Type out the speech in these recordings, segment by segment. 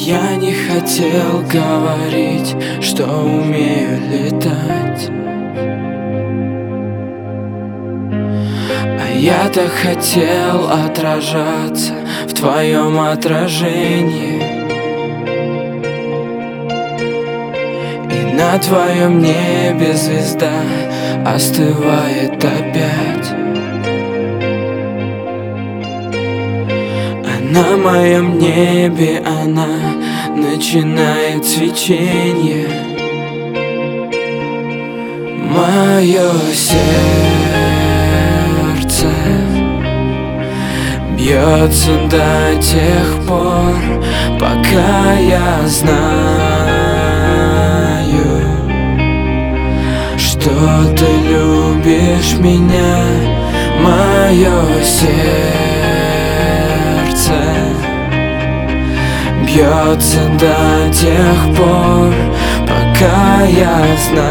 Я не хотел говорить, что умею летать, а я-то хотел отражаться в твоем отражении. И на твоем небе звезда остывает опять, а на моем небе она начинает свечение. Мое сердце бьется до тех пор, пока я знаю, что ты любишь меня. Мое сердце бьется до тех пор, пока я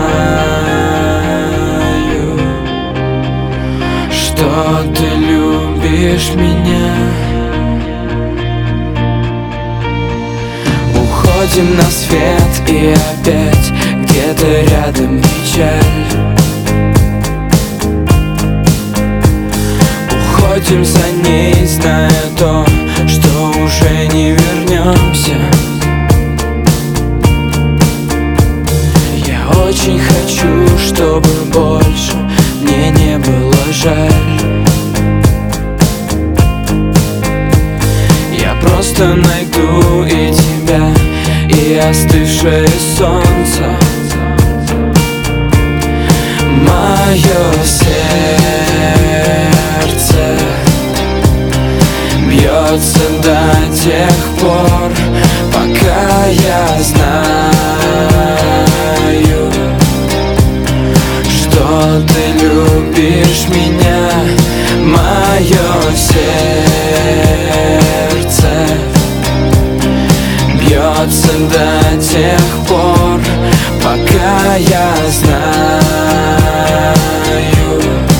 знаю, что ты любишь меня. Уходим на свет, и опять где-то рядом печаль. Уходим за ней, зная то, что уже не вернемся. Я очень хочу, чтобы больше мне не было жаль. Я просто найду и тебя, и остывшее солнце. Мое сердце бьется до тех пор, пока я знаю, что ты любишь меня. Мое сердце бьется до тех пор, пока я знаю,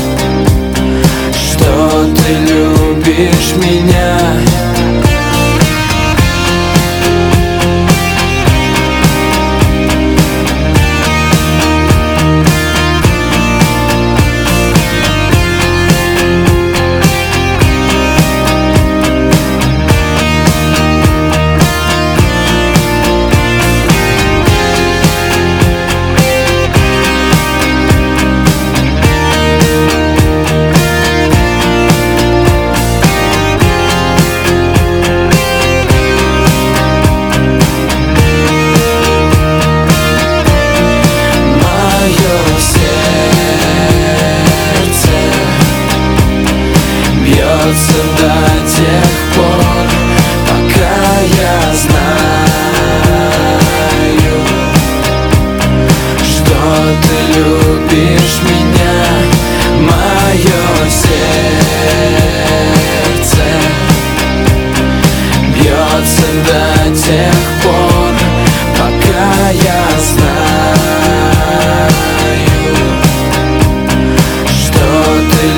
что ты любишь меня. До тех пор, пока я знаю, что ты любишь меня. Мое сердце бьется до тех